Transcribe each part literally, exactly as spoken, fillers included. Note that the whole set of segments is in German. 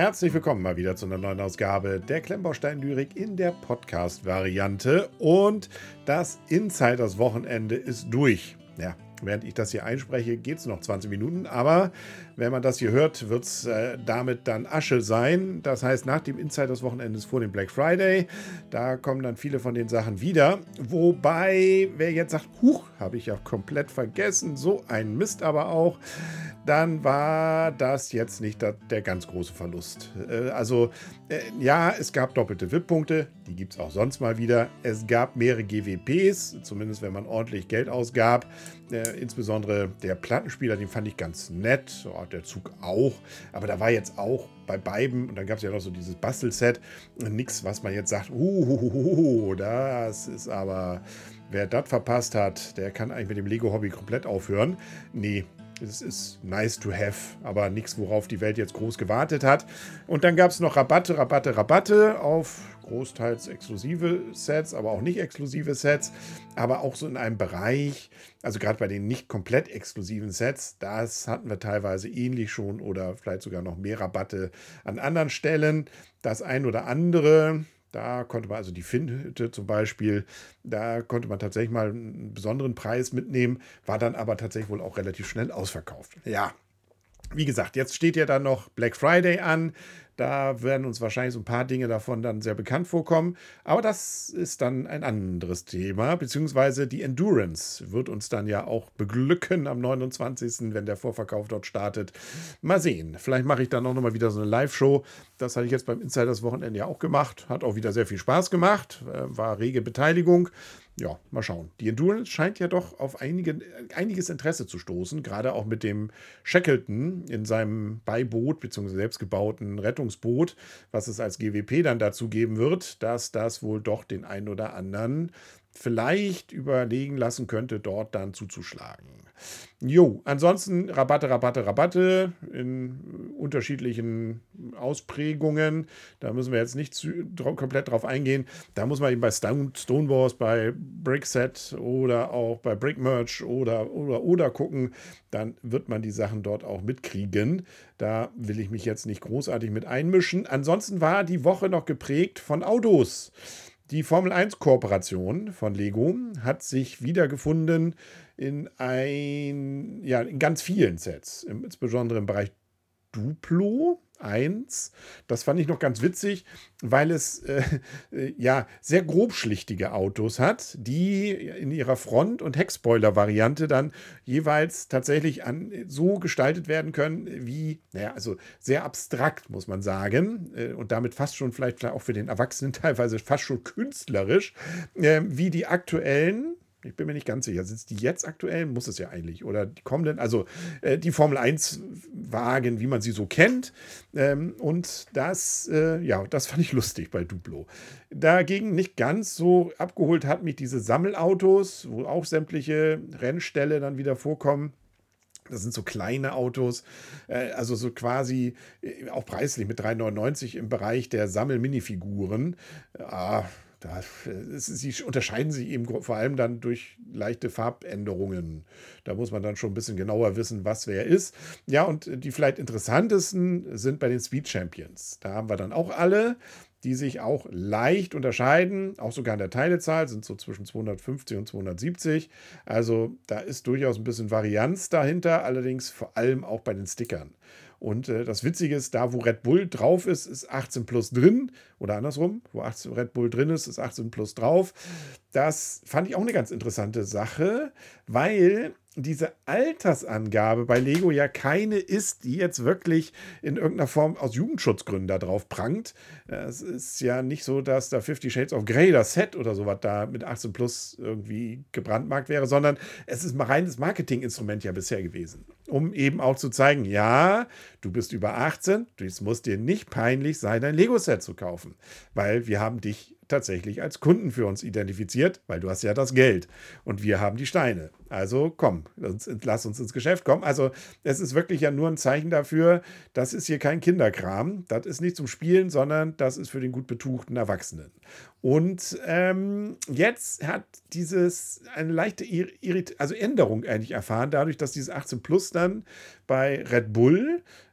Herzlich willkommen mal wieder zu einer neuen Ausgabe der Klemmbaustein-Lyrik in der Podcast-Variante. Und das Insiders-Wochenende ist durch. Ja, während ich das hier einspreche, geht es noch zwanzig Minuten. Aber wenn man das hier hört, wird es äh, damit dann Asche sein. Das heißt, nach dem Insiders-Wochenende ist vor dem Black Friday. Da kommen dann viele von den Sachen wieder. Wobei, wer jetzt sagt, huch, habe ich ja komplett vergessen, so ein Mist aber auch, dann war das jetzt nicht der, der ganz große Verlust. Äh, also, äh, ja, es gab doppelte V I P-Punkte, die gibt es auch sonst mal wieder. Es gab mehrere G W Ps, zumindest wenn man ordentlich Geld ausgab. Äh, insbesondere der Plattenspieler, den fand ich ganz nett, oh, der Zug auch. Aber da war jetzt auch bei beiden, und dann gab es ja noch so dieses Bastelset, nichts, was man jetzt sagt, uh, das ist aber, wer das verpasst hat, der kann eigentlich mit dem Lego-Hobby komplett aufhören. Nee. Es ist nice to have, aber nichts, worauf die Welt jetzt groß gewartet hat. Und dann gab es noch Rabatte, Rabatte, Rabatte auf großteils exklusive Sets, aber auch nicht exklusive Sets. Aber auch so in einem Bereich, also gerade bei den nicht komplett exklusiven Sets, das hatten wir teilweise ähnlich schon oder vielleicht sogar noch mehr Rabatte an anderen Stellen. Das ein oder andere... Da konnte man also die Finnhütte zum Beispiel, da konnte man tatsächlich mal einen besonderen Preis mitnehmen, war dann aber tatsächlich wohl auch relativ schnell ausverkauft. Ja, wie gesagt, jetzt steht ja dann noch Black Friday an. Da werden uns wahrscheinlich so ein paar Dinge davon dann sehr bekannt vorkommen. Aber das ist dann ein anderes Thema, beziehungsweise die Endurance wird uns dann ja auch beglücken am neunundzwanzigsten, wenn der Vorverkauf dort startet. Mal sehen. Vielleicht mache ich dann auch nochmal wieder so eine Live-Show. Das hatte ich jetzt beim Insiders-Wochenende ja auch gemacht. Hat auch wieder sehr viel Spaß gemacht. War rege Beteiligung. Ja, mal schauen. Die Endurance scheint ja doch auf einige, einiges Interesse zu stoßen, gerade auch mit dem Shackleton in seinem Beiboot bzw. selbstgebauten Rettungsboot, was es als G W P dann dazu geben wird, dass das wohl doch den einen oder anderen vielleicht überlegen lassen könnte, dort dann zuzuschlagen. Jo, ansonsten Rabatte, Rabatte, Rabatte in unterschiedlichen Ausprägungen. Da müssen wir jetzt nicht zu, komplett drauf eingehen. Da muss man eben bei Stone, Stone Wars, bei Brickset oder auch bei Brickmerch oder, oder, oder gucken. Dann wird man die Sachen dort auch mitkriegen. Da will ich mich jetzt nicht großartig mit einmischen. Ansonsten war die Woche noch geprägt von Autos. Die Formel eins Kooperation von Lego hat sich wiedergefunden in ein, ja, in ganz vielen Sets, insbesondere im Bereich Duplo eins. Das fand ich noch ganz witzig, weil es äh, äh, ja sehr grobschlichtige Autos hat, die in ihrer Front- und Heckspoiler-Variante dann jeweils tatsächlich an, so gestaltet werden können, wie, naja, also sehr abstrakt, muss man sagen, äh, und damit fast schon vielleicht auch für den Erwachsenen teilweise fast schon künstlerisch, äh, wie die aktuellen. Ich bin mir nicht ganz sicher. Sind es die jetzt aktuellen? Muss es ja eigentlich. Oder die kommenden. Also äh, die Formel eins Wagen, wie man sie so kennt. Ähm, und das, äh, ja, das fand ich lustig bei Duplo. Dagegen nicht ganz so abgeholt hat mich diese Sammelautos, wo auch sämtliche Rennställe dann wieder vorkommen. Das sind so kleine Autos, äh, also so quasi äh, auch preislich mit drei neunundneunzig im Bereich der Sammel-Minifiguren. Ah, Da, es, sie unterscheiden sich eben vor allem dann durch leichte Farbänderungen. Da muss man dann schon ein bisschen genauer wissen, was wer ist. Ja, und die vielleicht interessantesten sind bei den Speed Champions. Da haben wir dann auch alle, die sich auch leicht unterscheiden. Auch sogar in der Teilezahl sind so zwischen zweihundertfünfzig und zweihundertsiebzig. Also da ist durchaus ein bisschen Varianz dahinter, allerdings vor allem auch bei den Stickern. Und äh, das Witzige ist, da wo Red Bull drauf ist, ist achtzehn plus drin. Oder andersrum, wo achtzehn Red Bull drin ist, ist achtzehn plus drauf. Das fand ich auch eine ganz interessante Sache, weil diese Altersangabe bei Lego ja keine ist, die jetzt wirklich in irgendeiner Form aus Jugendschutzgründen da drauf prangt. Es ist ja nicht so, dass da Fifty Shades of Grey, das Set oder sowas da mit achtzehn plus irgendwie gebrandmarkt wäre, sondern es ist ein reines Marketinginstrument ja bisher gewesen, um eben auch zu zeigen, ja, du bist über achtzehn, es muss dir nicht peinlich sein, ein Lego-Set zu kaufen, weil wir haben dich tatsächlich als Kunden für uns identifiziert, weil du hast ja das Geld und wir haben die Steine. Also komm, lass uns ins Geschäft kommen. Also es ist wirklich ja nur ein Zeichen dafür, das ist hier kein Kinderkram, das ist nicht zum Spielen, sondern das ist für den gut betuchten Erwachsenen. Und ähm, jetzt hat dieses eine leichte Irrit also Änderung eigentlich erfahren, dadurch, dass dieses achtzehn Plus dann bei Red Bull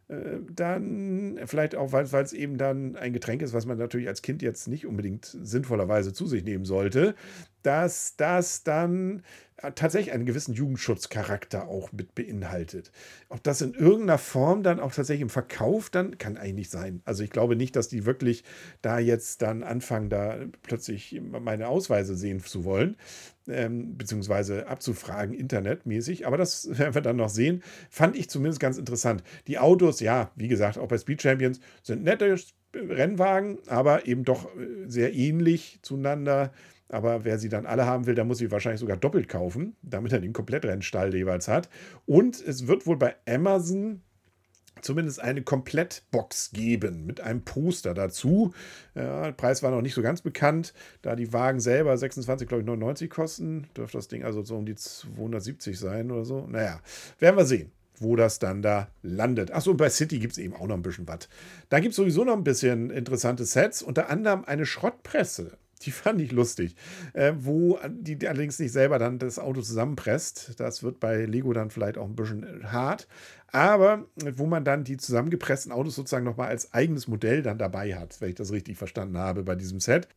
äh, dann vielleicht auch, weil es eben dann ein Getränk ist, was man natürlich als Kind jetzt nicht unbedingt sinnvollerweise zu sich nehmen sollte, dass das dann äh, tatsächlich einen gewissen Jugendschutzcharakter auch mit beinhaltet. Ob das in irgendeiner Form dann auch tatsächlich im Verkauf dann, kann eigentlich nicht sein. Also ich glaube nicht, dass die wirklich da jetzt dann anfangen, da plötzlich meine Ausweise sehen zu wollen, ähm, beziehungsweise abzufragen, internetmäßig. Aber das werden wir dann noch sehen. Fand ich zumindest ganz interessant. Die Autos, ja, wie gesagt, auch bei Speed Champions sind nette Rennwagen, aber eben doch äh, sehr ähnlich zueinander. Aber wer sie dann alle haben will, der muss sie wahrscheinlich sogar doppelt kaufen, damit er den Komplettrennstall jeweils hat. Und es wird wohl bei Amazon zumindest eine Komplettbox geben mit einem Poster dazu. Ja, der Preis war noch nicht so ganz bekannt, da die Wagen selber sechsundzwanzig, glaube ich, neunundneunzig kosten. Dürfte das Ding also so um die zweihundertsiebzig sein oder so. Naja, werden wir sehen, wo das dann da landet. Achso, bei City gibt es eben auch noch ein bisschen was. Da gibt es sowieso noch ein bisschen interessante Sets, unter anderem eine Schrottpresse. Die fand ich lustig, äh, wo die, die allerdings nicht selber dann das Auto zusammenpresst. Das wird bei Lego dann vielleicht auch ein bisschen hart. Aber wo man dann die zusammengepressten Autos sozusagen nochmal als eigenes Modell dann dabei hat, wenn ich das richtig verstanden habe bei diesem Set.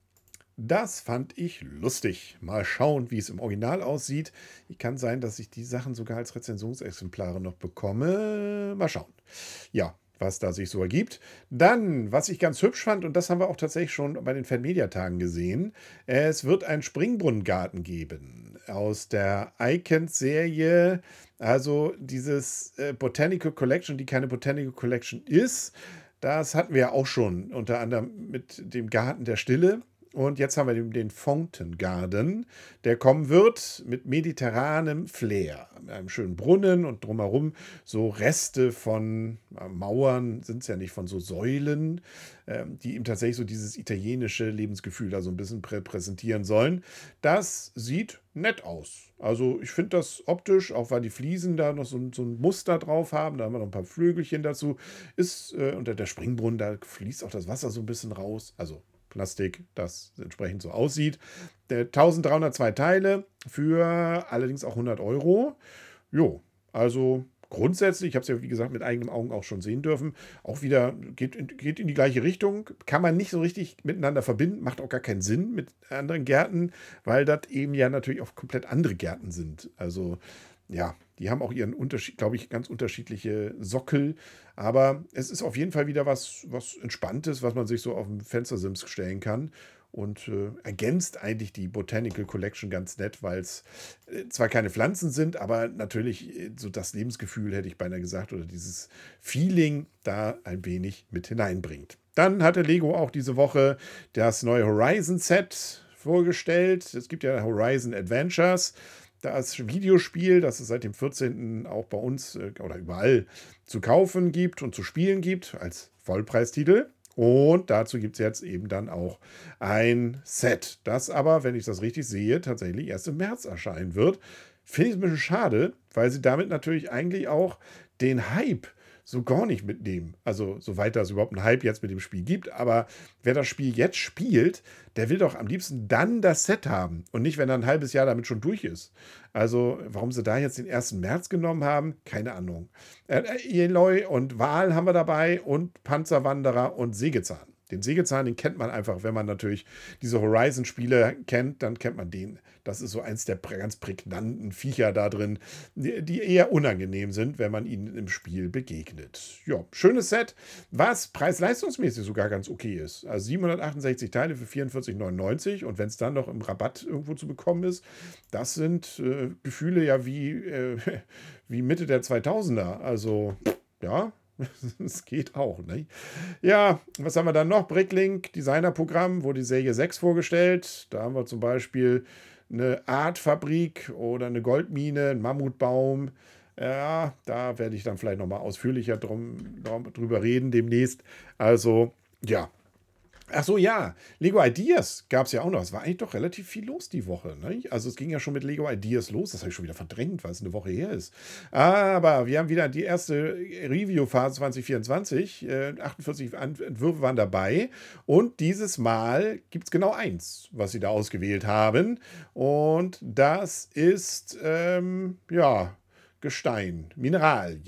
Das fand ich lustig. Mal schauen, wie es im Original aussieht. Kann sein, dass ich die Sachen sogar als Rezensionsexemplare noch bekomme. Mal schauen. Ja, was da sich so ergibt. Dann, was ich ganz hübsch fand, und das haben wir auch tatsächlich schon bei den Fan-Media-Tagen gesehen, es wird einen Springbrunnengarten geben aus der Icons-Serie. Also dieses äh, Botanical Collection, die keine Botanical Collection ist. Das hatten wir ja auch schon, unter anderem mit dem Garten der Stille. Und jetzt haben wir den, den Fountain Garden, der kommen wird mit mediterranem Flair. Mit einem schönen Brunnen und drumherum so Reste von äh, Mauern, sind es ja nicht, von so Säulen, ähm, die ihm tatsächlich so dieses italienische Lebensgefühl da so ein bisschen prä präsentieren sollen. Das sieht nett aus. Also ich finde das optisch, auch weil die Fliesen da noch so, so ein Muster drauf haben, da haben wir noch ein paar Flügelchen dazu, ist äh, unter der Springbrunnen, da fließt auch das Wasser so ein bisschen raus. Also Plastik, das entsprechend so aussieht. Der eintausenddreihundertzwei Teile für allerdings auch hundert Euro. Jo, also grundsätzlich, ich habe es ja wie gesagt mit eigenen Augen auch schon sehen dürfen, auch wieder geht, in- geht in die gleiche Richtung. Kann man nicht so richtig miteinander verbinden, macht auch gar keinen Sinn mit anderen Gärten, weil das eben ja natürlich auch komplett andere Gärten sind. Also ja, die haben auch ihren Unterschied, glaube ich, ganz unterschiedliche Sockel. Aber es ist auf jeden Fall wieder was, was Entspanntes, was man sich so auf dem Fenstersims stellen kann. Und äh, ergänzt eigentlich die Botanical Collection ganz nett, weil es äh, zwar keine Pflanzen sind, aber natürlich äh, so das Lebensgefühl, hätte ich beinahe gesagt, oder dieses Feeling da ein wenig mit hineinbringt. Dann hatte Lego auch diese Woche das neue Horizon Set vorgestellt. Es gibt ja Horizon Adventures. Das Videospiel, das es seit dem vierzehnten auch bei uns äh, oder überall zu kaufen gibt und zu spielen gibt, als Vollpreistitel. Und dazu gibt es jetzt eben dann auch ein Set, das aber, wenn ich das richtig sehe, tatsächlich erst im März erscheinen wird. Finde ich ein bisschen schade, weil sie damit natürlich eigentlich auch den Hype so gar nicht mitnehmen. Also, soweit das überhaupt einen Hype jetzt mit dem Spiel gibt. Aber wer das Spiel jetzt spielt, der will doch am liebsten dann das Set haben und nicht, wenn er ein halbes Jahr damit schon durch ist. Also, warum sie da jetzt den ersten März genommen haben, keine Ahnung. Äh, äh, Eloy und Wal haben wir dabei und Panzerwanderer und Sägezahn. Den Sägezahn, den kennt man einfach, wenn man natürlich diese Horizon-Spiele kennt, dann kennt man den. Das ist so eins der prä- ganz prägnanten Viecher da drin, die, die eher unangenehm sind, wenn man ihnen im Spiel begegnet. Ja, schönes Set, was preis-leistungsmäßig sogar ganz okay ist. Also siebenhundertachtundsechzig Teile für vierundvierzig neunundneunzig und wenn es dann noch im Rabatt irgendwo zu bekommen ist, das sind äh, Gefühle ja wie, äh, wie Mitte der zweitausender. Also, ja, es geht auch, ne? Ja, was haben wir dann noch? Bricklink, Designerprogramm, wurde die Serie sechs vorgestellt. Da haben wir zum Beispiel eine Artfabrik oder eine Goldmine, einen Mammutbaum. Ja, da werde ich dann vielleicht nochmal ausführlicher drum, drum, drüber reden demnächst. Also, ja. Ach so, ja, Lego Ideas gab es ja auch noch. Es war eigentlich doch relativ viel los die Woche. Ne? Also es ging ja schon mit Lego Ideas los. Das habe ich schon wieder verdrängt, weil es eine Woche her ist. Aber wir haben wieder die erste Review-Phase zwanzig vierundzwanzig. Äh, achtundvierzig An- Entwürfe waren dabei. Und dieses Mal gibt es genau eins, was sie da ausgewählt haben. Und das ist, ähm, ja, Gestein, Mineralien.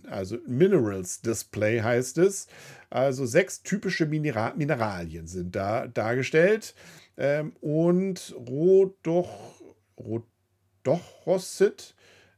also Minerals Display heißt es. Also sechs typische Minera Mineralien sind da dargestellt. Ähm, und Rhodoch, Rhodochosit,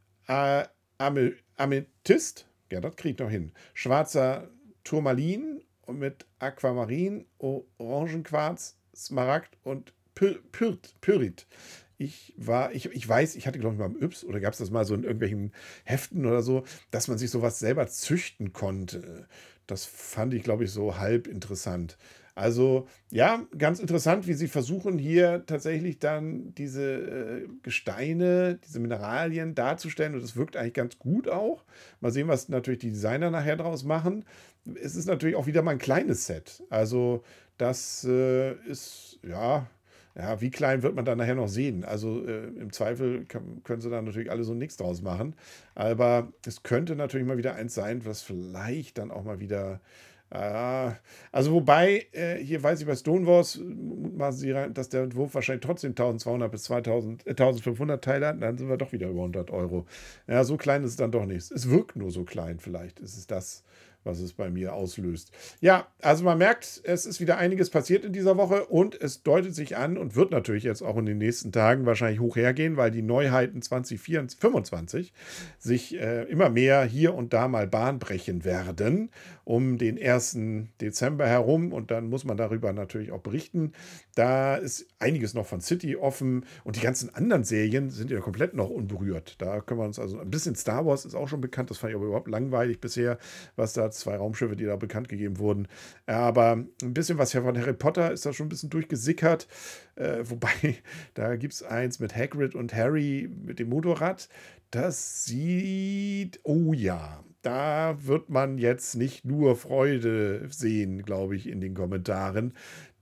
äh, Ame Amethyst, ja, das kriege ich noch hin. Schwarzer Turmalin mit Aquamarin, Orangenquarz, Smaragd und Py Pyrit. Pyrit. Ich war, ich, ich weiß, ich hatte, glaube ich, mal im Yps oder gab es das mal so in irgendwelchen Heften oder so, dass man sich sowas selber züchten konnte. Das fand ich, glaube ich, so halb interessant. Also, ja, ganz interessant, wie sie versuchen, hier tatsächlich dann diese äh, Gesteine, diese Mineralien darzustellen. Und das wirkt eigentlich ganz gut auch. Mal sehen, was natürlich die Designer nachher draus machen. Es ist natürlich auch wieder mal ein kleines Set. Also, das äh, ist, ja, ja, wie klein wird man dann nachher noch sehen? Also äh, im Zweifel kann, können sie da natürlich alle so nichts draus machen. Aber es könnte natürlich mal wieder eins sein, was vielleicht dann auch mal wieder. Äh, also wobei, äh, hier weiß ich bei Stonewalls, mutmaßen sie rein, dass der Entwurf wahrscheinlich trotzdem eintausendzweihundert bis zweitausend, äh, eintausendfünfhundert Teile hat. Dann sind wir doch wieder über hundert Euro. Ja, so klein ist es dann doch nicht. Es wirkt nur so klein vielleicht. Es ist das, was es bei mir auslöst. Ja, also man merkt, es ist wieder einiges passiert in dieser Woche und es deutet sich an und wird natürlich jetzt auch in den nächsten Tagen wahrscheinlich hoch hergehen, weil die Neuheiten zwanzig fünfundzwanzig sich äh, immer mehr hier und da mal Bahn brechen werden um den ersten Dezember herum und dann muss man darüber natürlich auch berichten. Da ist einiges noch von City offen und die ganzen anderen Serien sind ja komplett noch unberührt. Da können wir uns also ein bisschen Star Wars ist auch schon bekannt, das fand ich aber überhaupt langweilig bisher, was da zwei Raumschiffe, die da bekannt gegeben wurden. Aber ein bisschen was ja von Harry Potter ist da schon ein bisschen durchgesickert. Äh, wobei, da gibt es eins mit Hagrid und Harry mit dem Motorrad. Das sieht, oh ja, da wird man jetzt nicht nur Freude sehen, glaube ich, in den Kommentaren.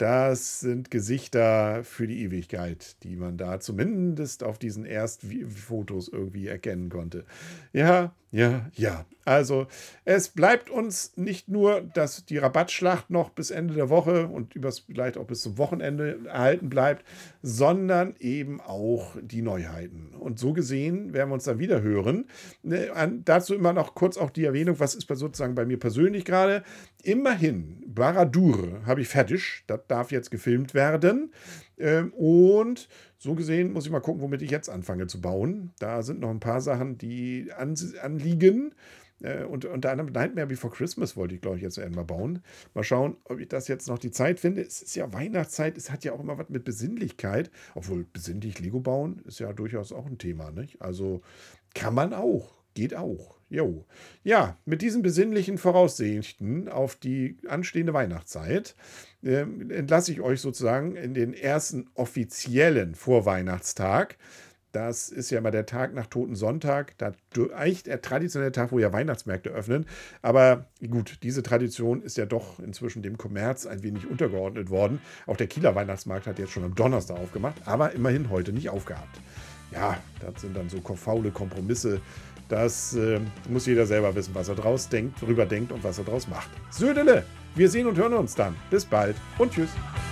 Das sind Gesichter für die Ewigkeit, die man da zumindest auf diesen Erstfotos irgendwie erkennen konnte. Ja, ja, ja. Also es bleibt uns nicht nur, dass die Rabattschlacht noch bis Ende der Woche und übers, vielleicht auch bis zum Wochenende erhalten bleibt, sondern eben auch die Neuheiten. Und so gesehen werden wir uns dann wieder hören. Ne, an, dazu immer noch kurz auch die Erwähnung, was ist bei, sozusagen bei mir persönlich gerade. Immerhin, Baradur habe ich fertig. Das darf jetzt gefilmt werden. Ähm, und so gesehen muss ich mal gucken, womit ich jetzt anfange zu bauen. Da sind noch ein paar Sachen, die an, anliegen. Äh, und unter anderem Nightmare Before Christmas wollte ich, glaube ich, jetzt einmal bauen. Mal schauen, ob ich das jetzt noch die Zeit finde. Es ist ja Weihnachtszeit, es hat ja auch immer was mit Besinnlichkeit. Obwohl besinnlich Lego bauen ist ja durchaus auch ein Thema, nicht? Also kann man auch. Geht auch. Jo. Ja, mit diesen besinnlichen Voraussichten auf die anstehende Weihnachtszeit äh, entlasse ich euch sozusagen in den ersten offiziellen Vorweihnachtstag. Das ist ja immer der Tag nach Toten Sonntag. Da eigentlich der traditionelle Tag, wo ja Weihnachtsmärkte öffnen. Aber gut, diese Tradition ist ja doch inzwischen dem Kommerz ein wenig untergeordnet worden. Auch der Kieler Weihnachtsmarkt hat jetzt schon am Donnerstag aufgemacht, aber immerhin heute nicht aufgehabt. Ja, das sind dann so faule Kompromisse. Das äh, muss jeder selber wissen, was er draus denkt, drüber denkt und was er draus macht. Södele, wir sehen und hören uns dann. Bis bald und tschüss.